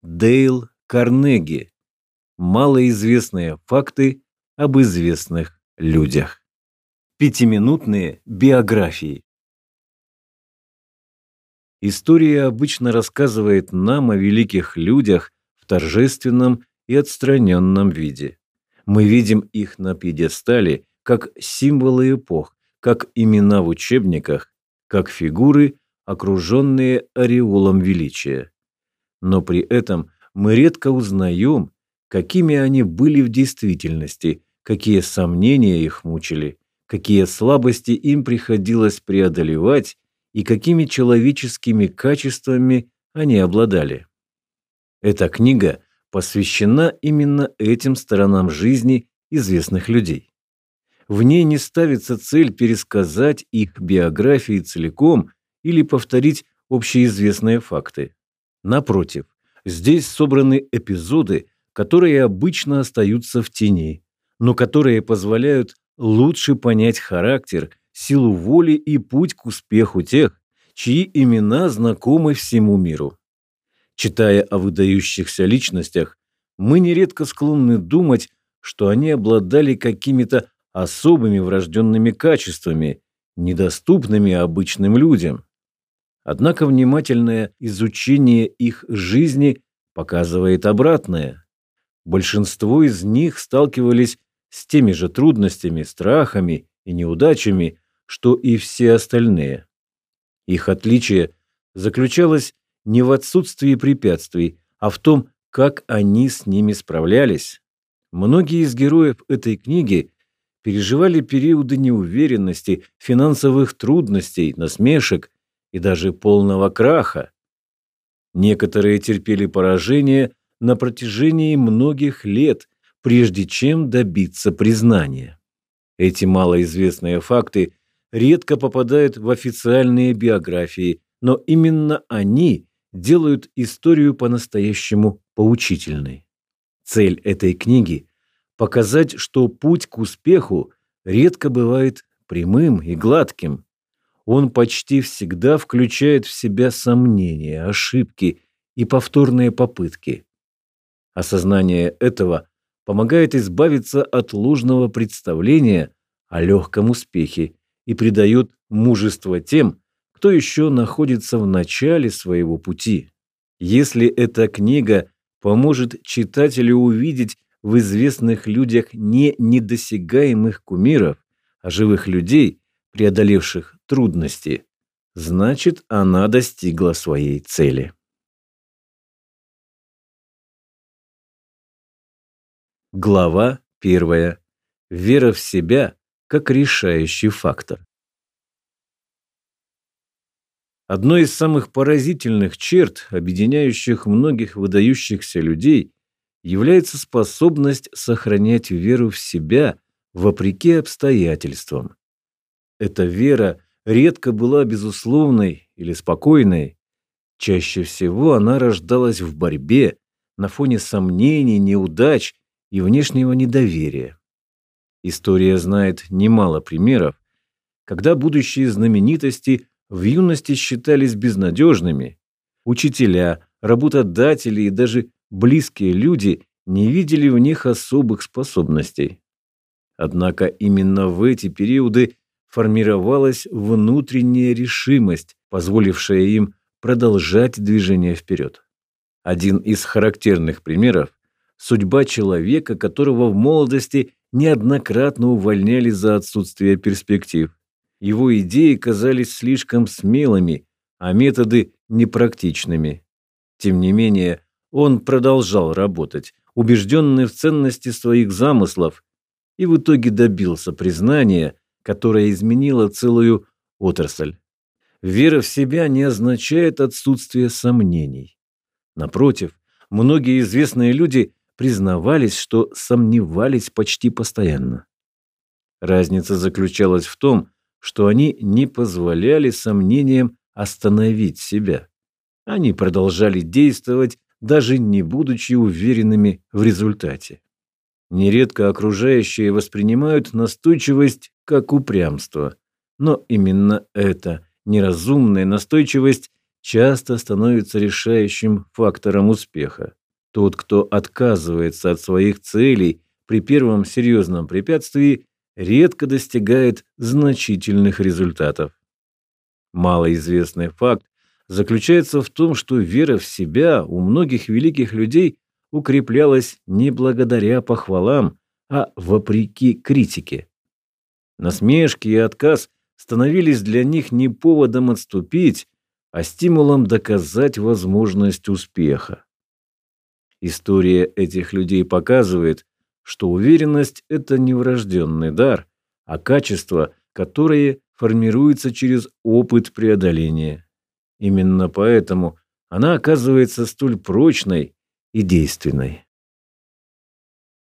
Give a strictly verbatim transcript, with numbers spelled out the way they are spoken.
Дейл Карнеги. Малоизвестные факты об известных людях. Пятиминутные биографии. История обычно рассказывает нам о великих людях в торжественном и отстраненном виде. Мы видим их на пьедестале как символы эпох, как имена в учебниках, как фигуры, окруженные ореолом величия. Но при этом мы редко узнаем, какими они были в действительности, какие сомнения их мучили, какие слабости им приходилось преодолевать и какими человеческими качествами они обладали. Эта книга посвящена именно этим сторонам жизни известных людей. В ней не ставится цель пересказать их биографии целиком или повторить общеизвестные факты. Напротив, здесь собраны эпизоды, которые обычно остаются в тени, но которые позволяют лучше понять характер, силу воли и путь к успеху тех, чьи имена знакомы всему миру. Читая о выдающихся личностях, мы нередко склонны думать, что они обладали какими-то особыми врожденными качествами, недоступными обычным людям. Однако внимательное изучение их жизни показывает обратное. Большинство из них сталкивались с теми же трудностями, страхами и неудачами, что и все остальные. Их отличие заключалось не в отсутствии препятствий, а в том, как они с ними справлялись. Многие из героев этой книги переживали периоды неуверенности, финансовых трудностей, насмешек и даже полного краха. Некоторые терпели поражение на протяжении многих лет, прежде чем добиться признания. Эти малоизвестные факты редко попадают в официальные биографии, но именно они делают историю по-настоящему поучительной. Цель этой книги – показать, что путь к успеху редко бывает прямым и гладким. Он почти всегда включает в себя сомнения, ошибки и повторные попытки. Осознание этого помогает избавиться от ложного представления о легком успехе и придает мужество тем, кто еще находится в начале своего пути. Если эта книга поможет читателю увидеть в известных людях не недосягаемых кумиров, а живых людей, преодолевших трудности, значит, она достигла своей цели. Глава первая. Вера в себя как решающий фактор. Одной из самых поразительных черт, объединяющих многих выдающихся людей, является способность сохранять веру в себя вопреки обстоятельствам. Эта вера редко была безусловной или спокойной. Чаще всего она рождалась в борьбе, на фоне сомнений, неудач и внешнего недоверия. История знает немало примеров, когда будущие знаменитости в юности считались безнадежными. Учителя, работодатели и даже близкие люди не видели в них особых способностей. Однако именно в эти периоды формировалась внутренняя решимость, позволившая им продолжать движение вперед. Один из характерных примеров – судьба человека, которого в молодости неоднократно увольняли за отсутствие перспектив. Его идеи казались слишком смелыми, а методы – непрактичными. Тем не менее, он продолжал работать, убежденный в ценности своих замыслов, и в итоге добился признания, которое изменило целую отрасль. Вера в себя не означает отсутствие сомнений. Напротив, многие известные люди признавались, что сомневались почти постоянно. Разница заключалась в том, что они не позволяли сомнениям остановить себя. Они продолжали действовать, даже не будучи уверенными в результате. Нередко окружающие воспринимают настойчивость как упрямство, но именно эта неразумная настойчивость часто становится решающим фактором успеха. Тот, кто отказывается от своих целей при первом серьезном препятствии, редко достигает значительных результатов. Малоизвестный факт заключается в том, что вера в себя у многих великих людей укреплялась не благодаря похвалам, а вопреки критике. Насмешки и отказ становились для них не поводом отступить, а стимулом доказать возможность успеха. История этих людей показывает, что уверенность – это не врожденный дар, а качество, которое формируется через опыт преодоления. Именно поэтому она оказывается столь прочной и действенной.